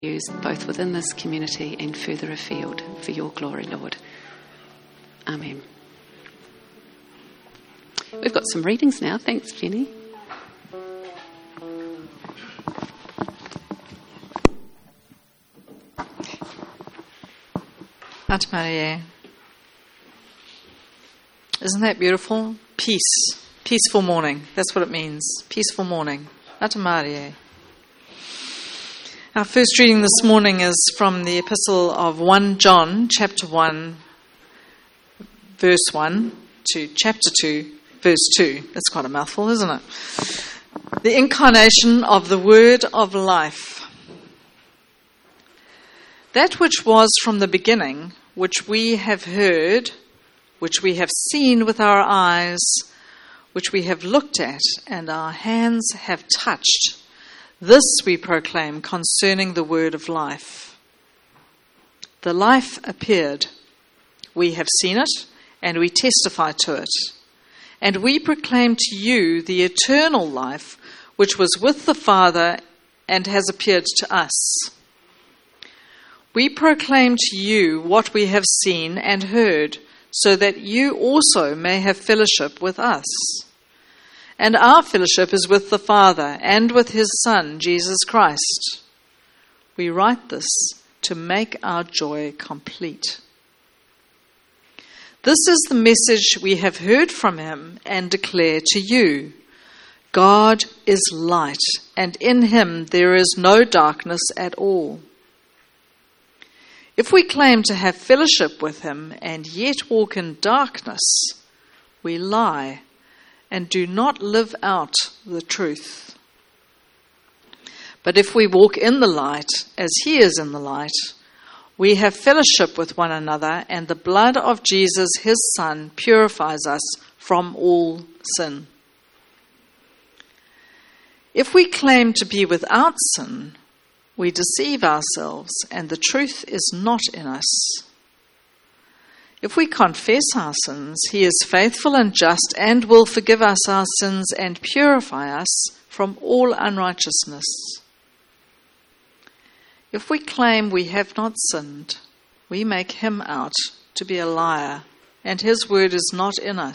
used both within this community and further afield for your glory, Lord. Amen. We've got some readings now. Thanks, Jenny. Ate Maria. Isn't that beautiful? Peace. Peaceful morning. That's what it means. Peaceful morning. Ate Maria. Our first reading this morning is from the epistle of 1 John, chapter 1, verse 1 to chapter 2, verse 2. That's quite a mouthful, isn't it? The incarnation of the word of life. That which was from the beginning, which we have heard, which we have seen with our eyes, which we have looked at, and our hands have touched, this we proclaim concerning the word of life. The life appeared. We have seen it, and we testify to it. And we proclaim to you the eternal life, which was with the Father and has appeared to us. We proclaim to you what we have seen and heard, so that you also may have fellowship with us. And our fellowship is with the Father and with his Son, Jesus Christ. We write this to make our joy complete. This is the message we have heard from him and declare to you. God is light, and in him there is no darkness at all. If we claim to have fellowship with him and yet walk in darkness, we lie and do not live out the truth. But if we walk in the light, as he is in the light, we have fellowship with one another, and the blood of Jesus, his Son, purifies us from all sin. If we claim to be without sin, we deceive ourselves, and the truth is not in us. If we confess our sins, he is faithful and just and will forgive us our sins and purify us from all unrighteousness. If we claim we have not sinned, we make him out to be a liar, and his word is not in us.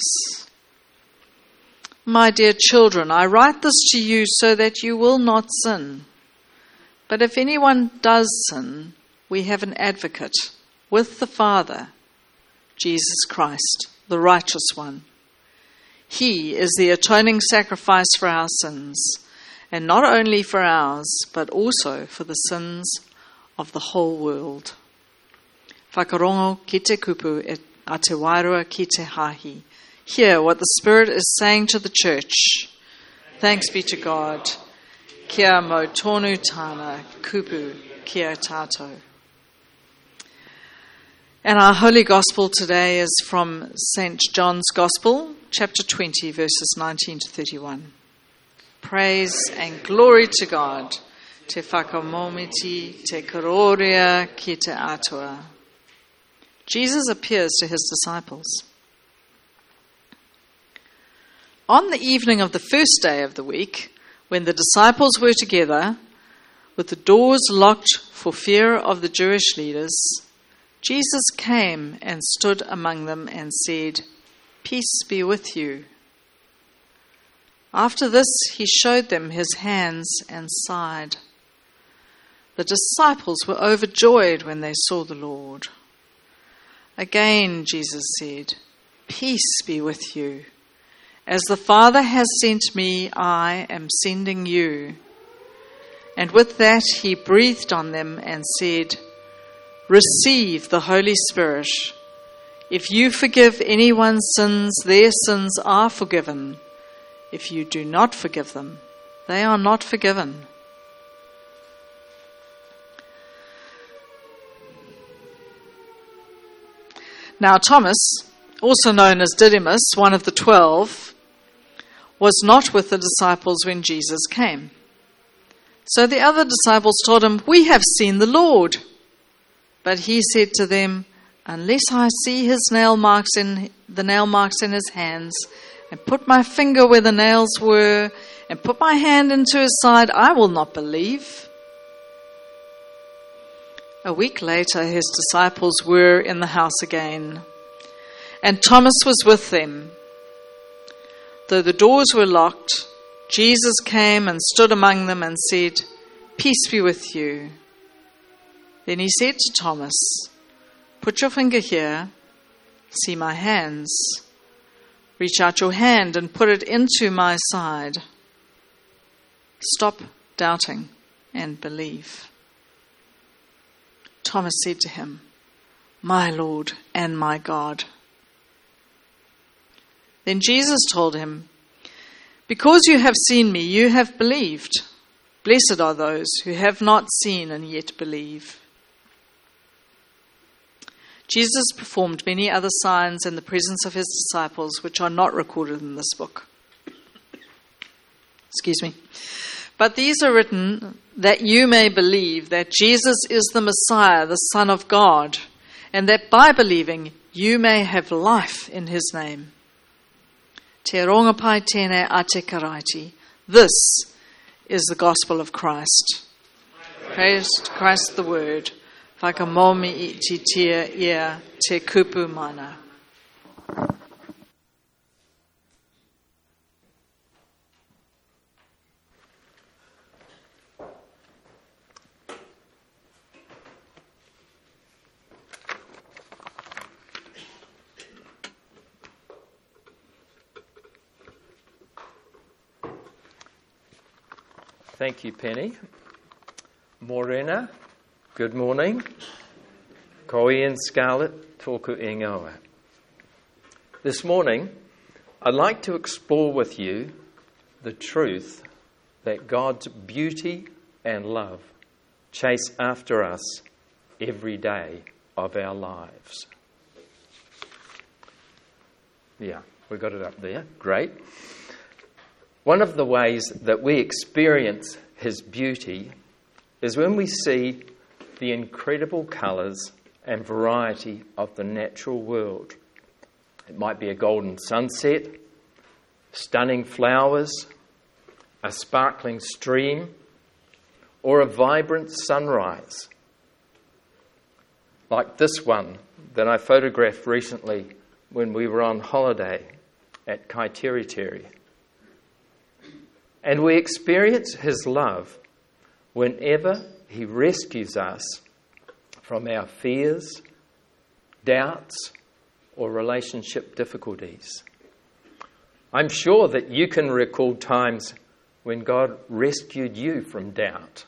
My dear children, I write this to you so that you will not sin. But if anyone does sin, we have an advocate with the Father, Jesus Christ, the righteous one. He is the atoning sacrifice for our sins, and not only for ours, but also for the sins of the whole world. Whakarongo ki te kupu e a te wairua ki te hahi. Hear what the Spirit is saying to the church. Thanks be to God. Kia mo tonu tāna kupu kia tātou. And our Holy Gospel today is from St. John's Gospel, chapter 20, verses 19 to 31. Praise and glory to God. Te whakamomiti, te kororia ki te atua. Jesus appears to his disciples. On the evening of the first day of the week, when the disciples were together, with the doors locked for fear of the Jewish leaders, Jesus came and stood among them and said, "Peace be with you." After this, he showed them his hands and side. The disciples were overjoyed when they saw the Lord. Again, Jesus said, "Peace be with you. As the Father has sent me, I am sending you." And with that, he breathed on them and said, "Receive the Holy Spirit. If you forgive anyone's sins, their sins are forgiven. If you do not forgive them, they are not forgiven." Now Thomas, also known as Didymus, one of the 12, was not with the disciples when Jesus came. So the other disciples told him, "We have seen the Lord." But he said to them, "Unless I see his nail marks in his hands, and put my finger where the nails were, and put my hand into his side, I will not believe." A week later, his disciples were in the house again, and Thomas was with them. Though the doors were locked, Jesus came and stood among them and said, "Peace be with you." Then he said to Thomas, "Put your finger here, see my hands. Reach out your hand and put it into my side. Stop doubting and believe." Thomas said to him, "My Lord and my God." Then Jesus told him, "Because you have seen me, you have believed. Blessed are those who have not seen and yet believe." Jesus performed many other signs in the presence of his disciples, which are not recorded in this book. But these are written that you may believe that Jesus is the Messiah, the Son of God, and that by believing you may have life in his name. Te rongapai tēnei a te karaiti. This is the gospel of Christ. Praise to Christ the Word. Whakamomi I te tia ia te kupu mana. Thank you, Penny. Morena, good morning. Ko Ian Scarlett, tōku ingoa. This morning, I'd like to explore with you the truth that God's beauty and love chase after us every day of our lives. Yeah, we got it up there. Great. One of the ways that we experience his beauty is when we see the incredible colours and variety of the natural world. It might be a golden sunset, stunning flowers, a sparkling stream, or a vibrant sunrise. Like this one that I photographed recently when we were on holiday at Kaiteriteri. And we experience his love whenever he rescues us from our fears, doubts, or relationship difficulties. I'm sure that you can recall times when God rescued you from doubt.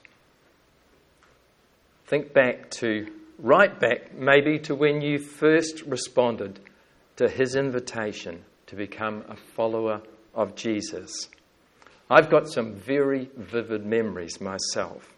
Think right back maybe to when you first responded to his invitation to become a follower of Jesus. I've got some very vivid memories myself.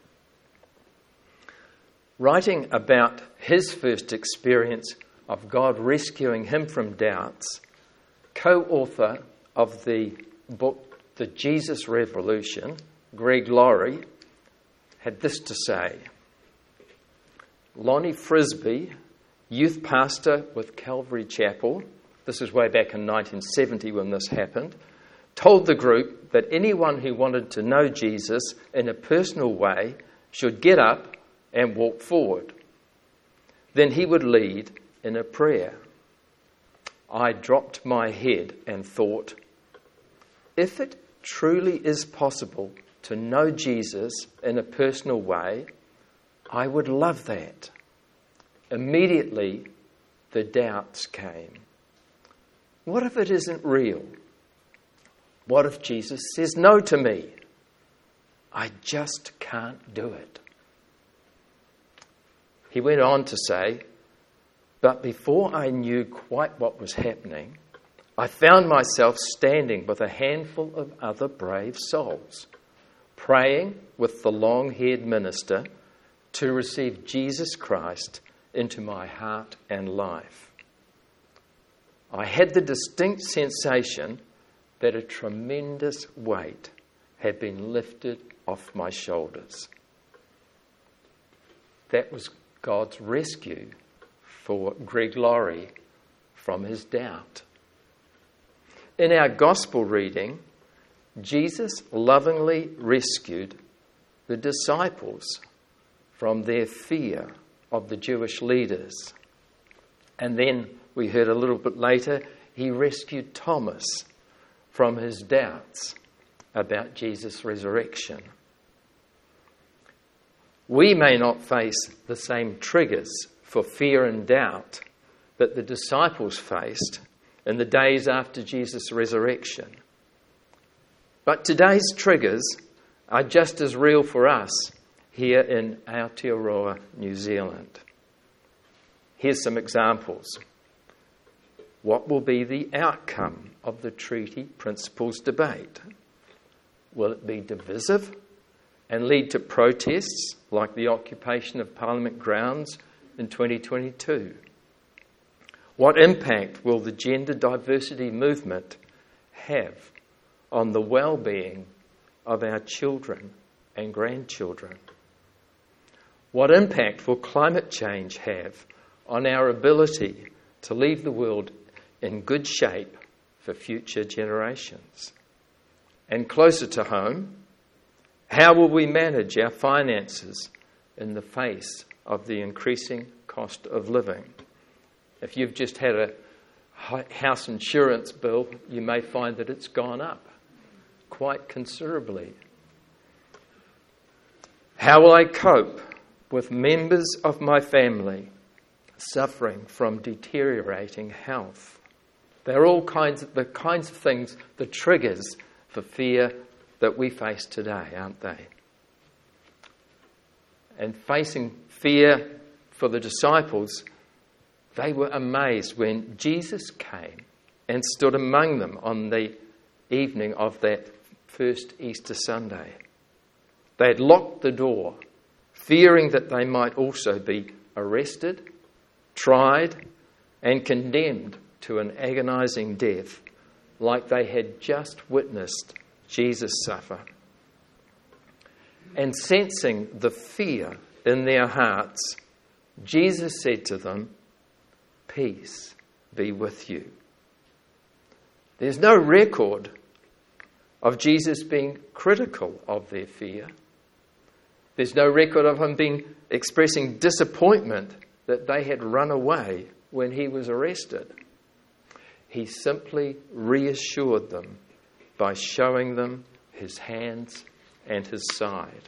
Writing about his first experience of God rescuing him from doubts, co-author of the book The Jesus Revolution, Greg Laurie, had this to say. Lonnie Frisbee, youth pastor with Calvary Chapel, this is way back in 1970 when this happened, told the group that anyone who wanted to know Jesus in a personal way should get up and walk forward. Then he would lead in a prayer. I dropped my head and thought, if it truly is possible to know Jesus in a personal way, I would love that. Immediately, the doubts came. What if it isn't real? What if Jesus says no to me? I just can't do it. He went on to say, but before I knew quite what was happening, I found myself standing with a handful of other brave souls, praying with the long-haired minister to receive Jesus Christ into my heart and life. I had the distinct sensation that a tremendous weight had been lifted off my shoulders. That was God's rescue for Greg Laurie from his doubt. In our gospel reading, Jesus lovingly rescued the disciples from their fear of the Jewish leaders. And then we heard a little bit later, he rescued Thomas from his doubts about Jesus' resurrection. We may not face the same triggers for fear and doubt that the disciples faced in the days after Jesus' resurrection. But today's triggers are just as real for us here in Aotearoa, New Zealand. Here's some examples. What will be the outcome of the treaty principles debate? Will it be divisive and lead to protests like the occupation of Parliament grounds in 2022? What impact will the gender diversity movement have on the well-being of our children and grandchildren? What impact will climate change have on our ability to leave the world in good shape for future generations? And closer to home, how will we manage our finances in the face of the increasing cost of living? If you've just had a house insurance bill, you may find that it's gone up quite considerably. How will I cope with members of my family suffering from deteriorating health? They're all the kinds of things, the triggers for fear that we face today, aren't they? And facing fear for the disciples, they were amazed when Jesus came and stood among them on the evening of that first Easter Sunday. They had locked the door, fearing that they might also be arrested, tried, and condemned to an agonizing death, like they had just witnessed Jesus suffer. And sensing the fear in their hearts, Jesus said to them, "Peace be with you." There's no record of Jesus being critical of their fear. There's no record of him expressing disappointment that they had run away when he was arrested. He simply reassured them by showing them his hands and his side.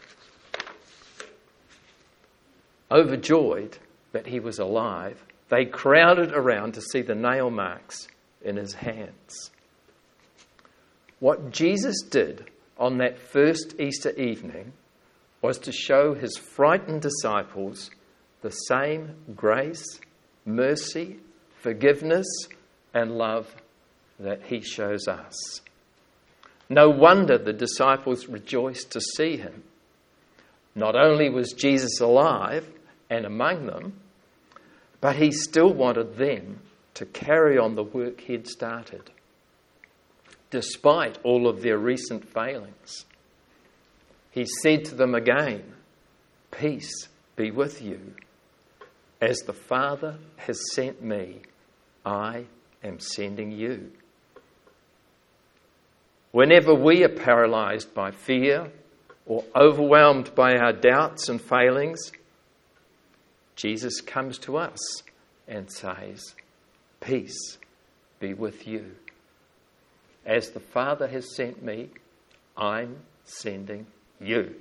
Overjoyed that he was alive, they crowded around to see the nail marks in his hands. What Jesus did on that first Easter evening was to show his frightened disciples the same grace, mercy, forgiveness, and love that he shows us. No wonder the disciples rejoiced to see him. Not only was Jesus alive and among them, but he still wanted them to carry on the work he'd started, despite all of their recent failings. He said to them again, "Peace be with you. As the Father has sent me, I am sending you." Whenever we are paralysed by fear or overwhelmed by our doubts and failings, Jesus comes to us and says, "Peace be with you. As the Father has sent me, I'm sending you."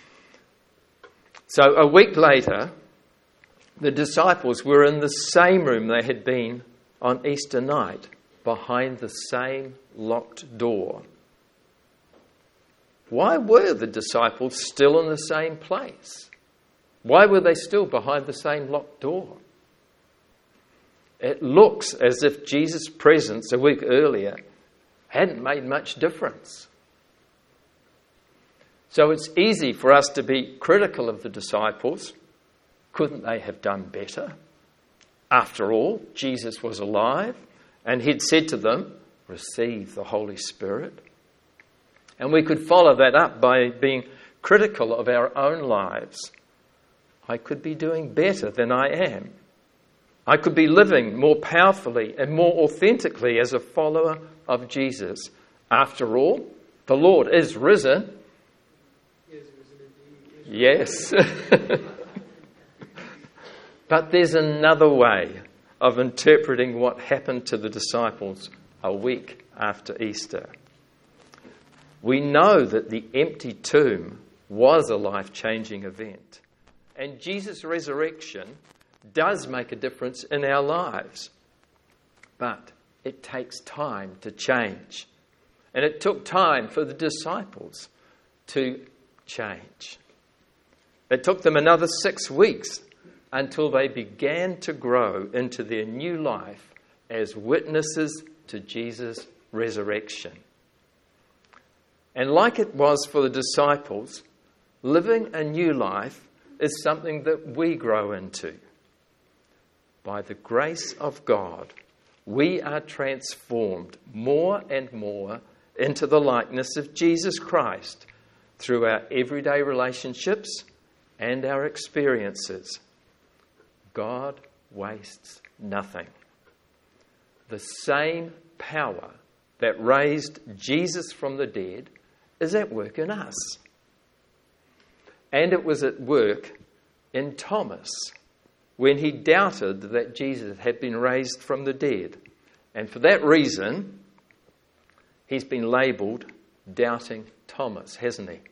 So a week later, the disciples were in the same room they had been on Easter night, behind the same locked door. Why were the disciples still in the same place? Why were they still behind the same locked door? It looks as if Jesus' presence a week earlier hadn't made much difference. So it's easy for us to be critical of the disciples. Couldn't they have done better? After all, Jesus was alive and he'd said to them, "Receive the Holy Spirit." And we could follow that up by being critical of our own lives. I could be doing better than I am. I could be living more powerfully and more authentically as a follower of Jesus. After all, the Lord is risen. Yes. But there's another way of interpreting what happened to the disciples a week after Easter. We know that the empty tomb was a life-changing event, and Jesus' resurrection does make a difference in our lives. But it takes time to change. And it took time for the disciples to change. It took them another 6 weeks until they began to grow into their new life as witnesses to Jesus' resurrection. And like it was for the disciples, living a new life is something that we grow into. By the grace of God, we are transformed more and more into the likeness of Jesus Christ through our everyday relationships and our experiences. God wastes nothing. The same power that raised Jesus from the dead is at work in us. And it was at work in Thomas when he doubted that Jesus had been raised from the dead. And for that reason, he's been labelled Doubting Thomas, hasn't he?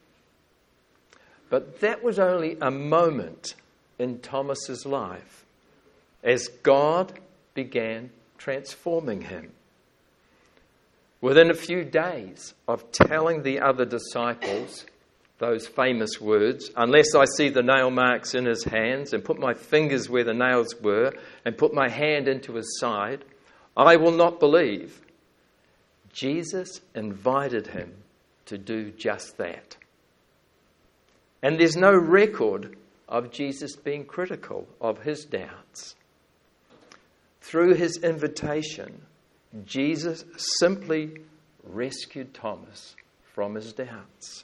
But that was only a moment in Thomas's life as God began transforming him. Within a few days of telling the other disciples those famous words, unless I see the nail marks in his hands and put my fingers where the nails were and put my hand into his side, I will not believe. Jesus invited him to do just that. And there's no record of Jesus being critical of his doubts. Through his invitation, Jesus simply rescued Thomas from his doubts.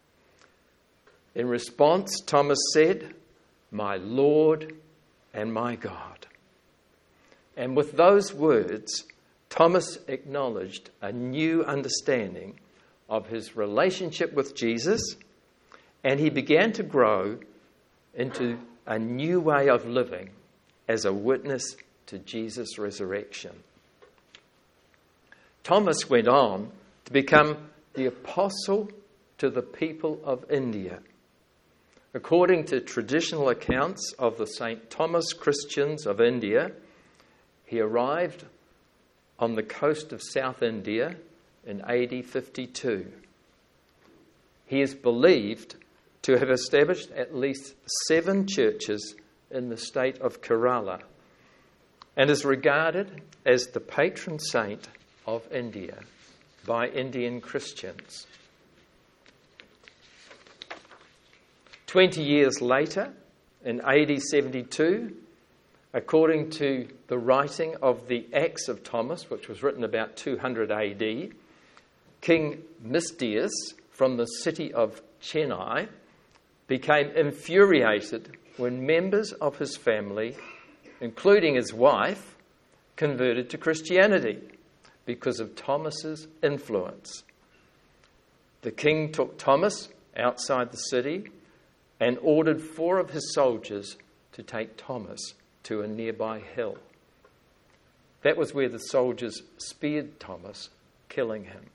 In response, Thomas said, "My Lord and my God." And with those words, Thomas acknowledged a new understanding of his relationship with Jesus, and he began to grow into a new way of living as a witness to Jesus' resurrection. Thomas went on to become the apostle to the people of India. According to traditional accounts of the St. Thomas Christians of India, he arrived on the coast of South India in AD 52. He is believed to have established at least 7 churches in the state of Kerala and is regarded as the patron saint of India by Indian Christians. 20 years later, in AD 72, according to the writing of the Acts of Thomas, which was written about 200 AD, King Mistius from the city of Chennai became infuriated when members of his family, including his wife, converted to Christianity because of Thomas's influence. The king took Thomas outside the city and ordered 4 of his soldiers to take Thomas to a nearby hill. That was where the soldiers speared Thomas, killing him.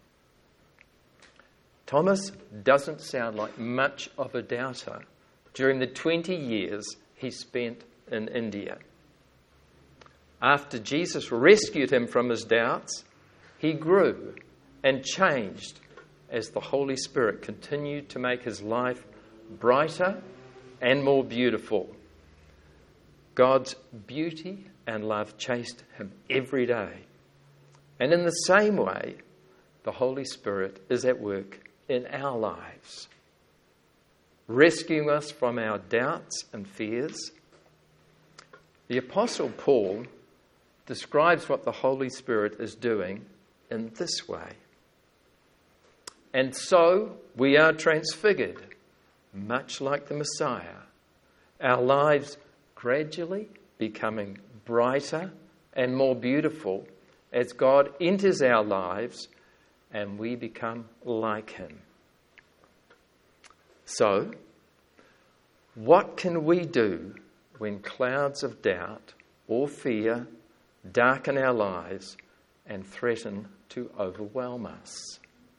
Thomas doesn't sound like much of a doubter during the 20 years he spent in India. After Jesus rescued him from his doubts, he grew and changed as the Holy Spirit continued to make his life brighter and more beautiful. God's beauty and love chased him every day. And in the same way, the Holy Spirit is at work in our lives, rescuing us from our doubts and fears. The Apostle Paul describes what the Holy Spirit is doing in this way. And so we are transfigured, much like the Messiah, our lives gradually becoming brighter and more beautiful as God enters our lives and we become like him. So, what can we do when clouds of doubt or fear darken our lives and threaten to overwhelm us.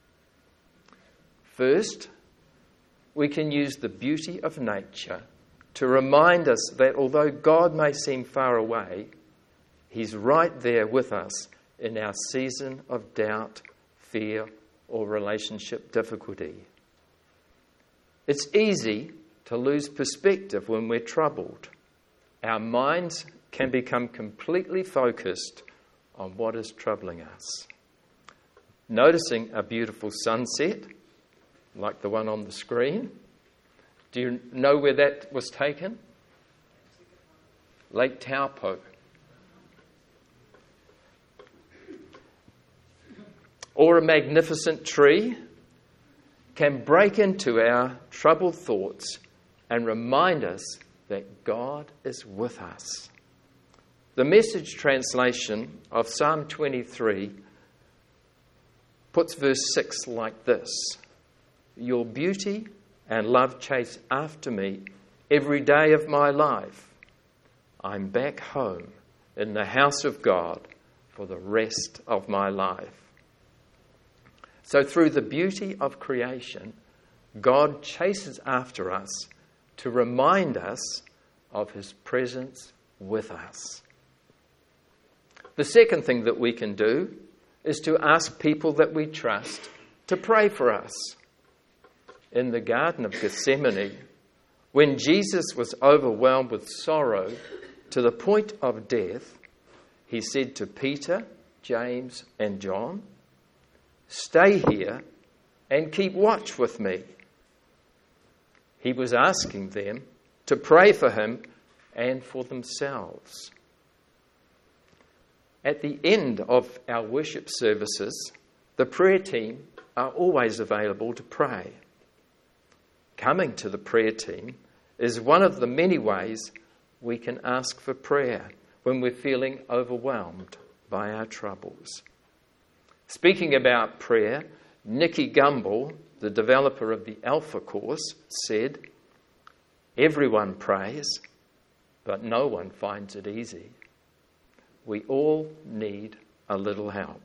First, we can use the beauty of nature to remind us that although God may seem far away, He's right there with us in our season of doubt, fear, or relationship difficulty. It's easy to lose perspective when we're troubled. Our minds can become completely focused on what is troubling us. Noticing a beautiful sunset, like the one on the screen. Do you know where that was taken? Lake Taupo. Or a magnificent tree can break into our troubled thoughts and remind us that God is with us. The Message translation of Psalm 23 puts verse 6 like this: Your beauty and love chase after me every day of my life. I'm back home in the house of God for the rest of my life. So through the beauty of creation, God chases after us to remind us of His presence with us. The second thing that we can do is to ask people that we trust to pray for us. In the Garden of Gethsemane, when Jesus was overwhelmed with sorrow to the point of death, He said to Peter, James, and John, "Stay here and keep watch with me." He was asking them to pray for Him and for themselves. At the end of our worship services, the prayer team are always available to pray. Coming to the prayer team is one of the many ways we can ask for prayer when we're feeling overwhelmed by our troubles. Speaking about prayer, Nicky Gumbel, the developer of the Alpha course, said, "Everyone prays, but no one finds it easy. We all need a little help."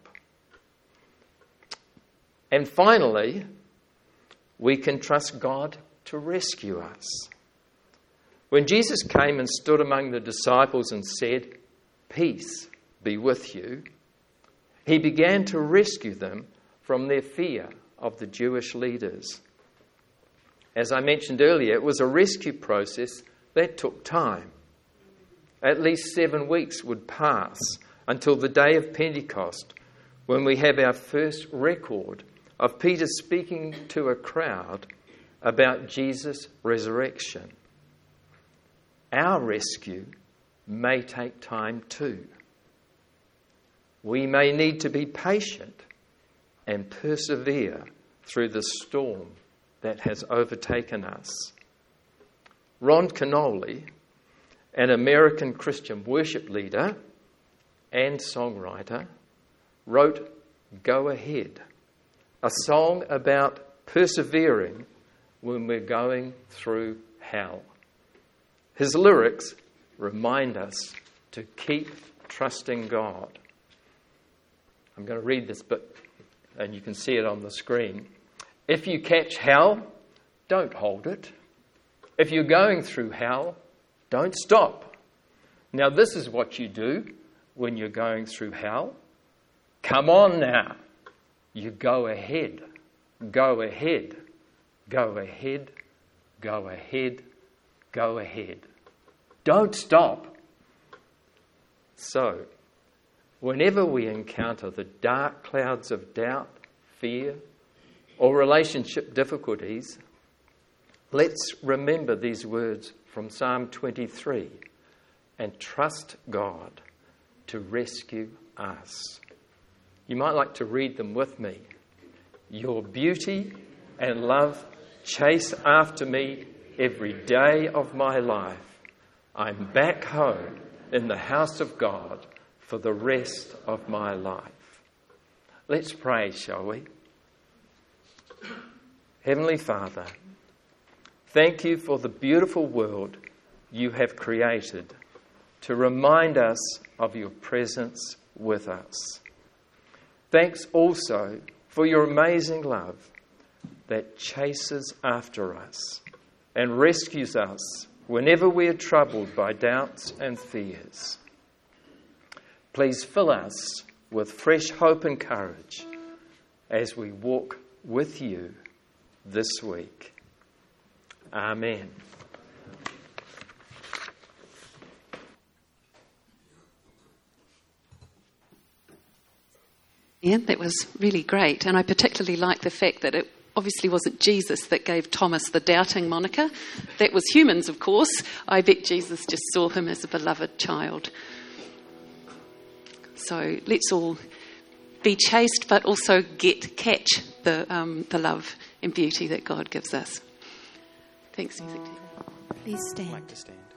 And finally, we can trust God to rescue us. When Jesus came and stood among the disciples and said, "Peace be with you," He began to rescue them from their fear of the Jewish leaders. As I mentioned earlier, it was a rescue process that took time. At least 7 weeks would pass until the day of Pentecost, when we have our first record of Peter speaking to a crowd about Jesus' resurrection. Our rescue may take time too. We may need to be patient and persevere through the storm that has overtaken us. Ron Canole, an American Christian worship leader and songwriter, wrote "Go Ahead," a song about persevering when we're going through hell. His lyrics remind us to keep trusting God. I'm going to read this bit, and you can see it on the screen. If you catch hell, don't hold it. If you're going through hell, don't stop. Now, this is what you do when you're going through hell. Come on now. You go ahead. Go ahead. Go ahead. Go ahead. Go ahead. Don't stop. So, whenever we encounter the dark clouds of doubt, fear, or relationship difficulties, let's remember these words from Psalm 23 and trust God to rescue us. You might like to read them with me. Your beauty and love chase after me every day of my life. I'm back home in the house of God for the rest of my life. Let's pray, shall we? Heavenly Father, thank you for the beautiful world you have created to remind us of your presence with us. Thanks also for your amazing love that chases after us and rescues us whenever we are troubled by doubts and fears. Please fill us with fresh hope and courage as we walk with you this week. Amen. Yeah, that was really great. And I particularly like the fact that it obviously wasn't Jesus that gave Thomas the doubting moniker. That was humans, of course. I bet Jesus just saw him as a beloved child. So let's all be chaste, but also catch the love and beauty that God gives us. Thanks, music team. Please stand. I'd like to stand.